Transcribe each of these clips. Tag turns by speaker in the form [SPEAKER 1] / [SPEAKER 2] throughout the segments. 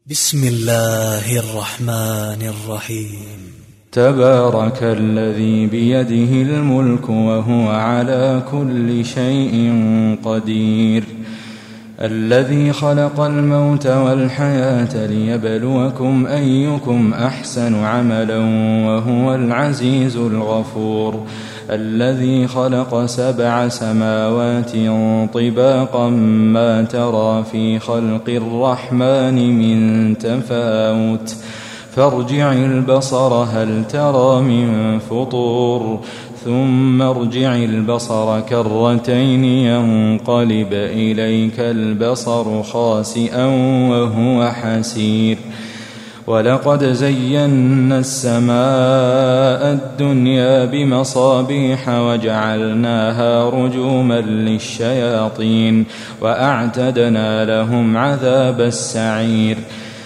[SPEAKER 1] بسم الله الرحمن الرحيم.
[SPEAKER 2] تبارك الذي بيده الملك وهو على كل شيء قدير، الذي خلق الموت والحياة ليبلوكم أيكم أحسن عملا وهو العزيز الغفور، الذي خلق 7 سماوات طباقا ما ترى في خلق الرحمن من تفاوت، فارجع البصر هل ترى من فطور، ثم ارجع البصر كرتين ينقلب إليك البصر خاسئا وهو حسير، ولقد زينا السماء الدنيا بمصابيح وجعلناها رجوما للشياطين وأعتدنا لهم عذاب السعير،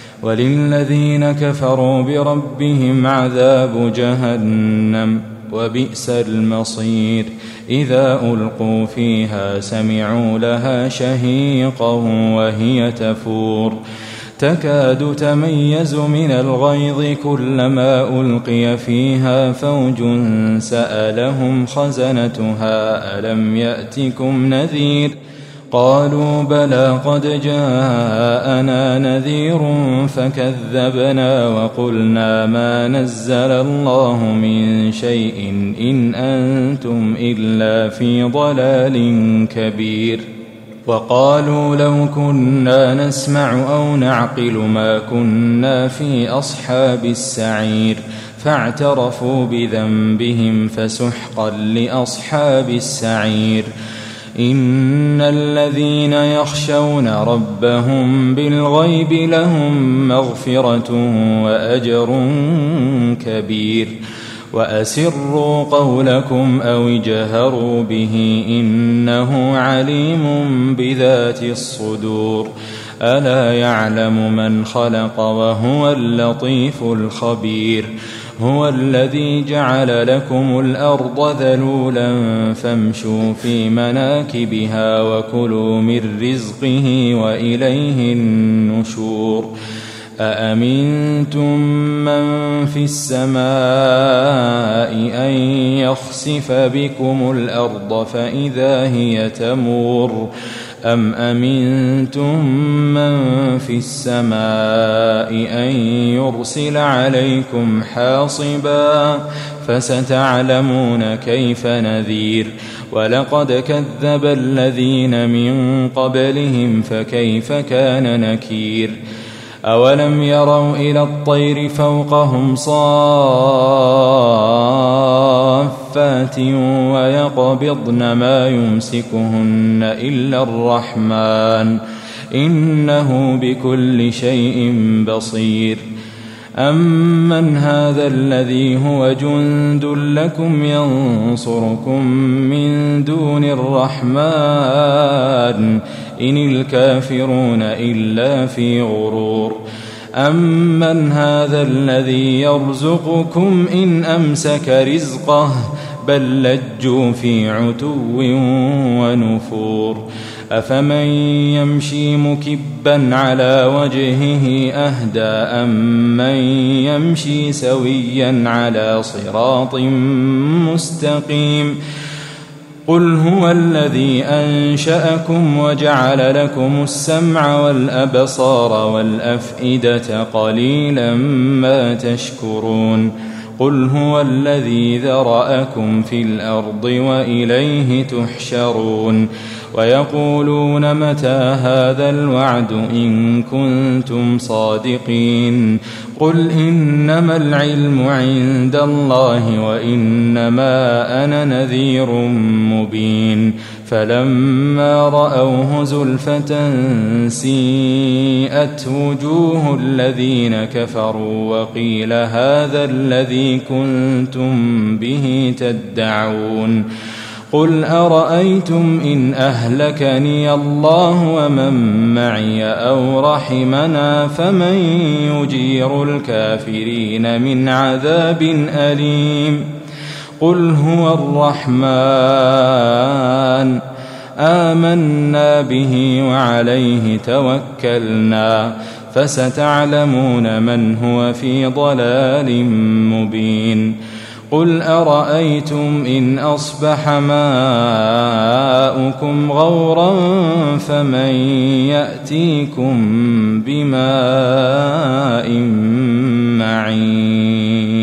[SPEAKER 2] وللذين كفروا بربهم عذاب جهنم وبئس المصير، إذا ألقوا فيها سمعوا لها شهيقا وهي تفور، تكاد تميز من الغيظ كلما ألقي فيها فوج سألهم خزنتها ألم يأتكم نذير، قالوا بلى قد جاءنا نذير فكذبنا وقلنا ما نزل الله من شيء إن أنتم إلا في ضلال كبير، وقالوا لو كنا نسمع أو نعقل ما كنا في أصحاب السعير، فاعترفوا بذنبهم فسحقا لأصحاب السعير، إن الذين يخشون ربهم بالغيب لهم مغفرة وأجر كبير، وأسروا قولكم أو اجهروا به إنه عليم بذات الصدور، ألا يعلم من خلق وهو اللطيف الخبير، هو الذي جعل لكم الأرض ذلولا فامشوا في مناكبها وكلوا من رزقه وإليه النشور، أأمنتم من في السماء أن يخسف بكم الأرض فإذا هي تمور، أم أمنتم من في السماء أن يرسل عليكم حاصبا، فستعلمون كيف نذير، ولقد كذب الذين من قبلهم فكيف كان نكير، أولم يروا إلى الطير فوقهم صافات ويقبضن ما يمسكهن إلا الرحمن إنه بكل شيء بصير، أمن هذا الذي هو جند لكم ينصركم من دون الرحمن إن الكافرون إلا في غرور، أمن هذا الذي يرزقكم إن أمسك رزقه بل لجوا في عتو ونفور، أفمن يمشي مكبا على وجهه أهدى أمن يمشي سويا على صراط مستقيم، قل هو الذي أنشأكم وجعل لكم السمع والأبصار والأفئدة قليلا ما تشكرون، قل هو الذي ذرأكم في الأرض وإليه تحشرون، ويقولون متى هذا الوعد إن كنتم صادقين، قل إنما العلم عند الله وإنما أنا نذير مبين، فلما رأوه زلفة سيئت وجوه الذين كفروا وقيل هذا الذي كنتم به تدعون، قل أرأيتم إن أهلكني الله ومن معي أو رحمنا فمن يجير الكافرين من عذاب أليم، قل هو الرحمن آمنا به وعليه توكلنا فستعلمون من هو في ضلال مبين قل أرأيتم إن أصبح ماؤكم غورا فمن يأتيكم بماء معين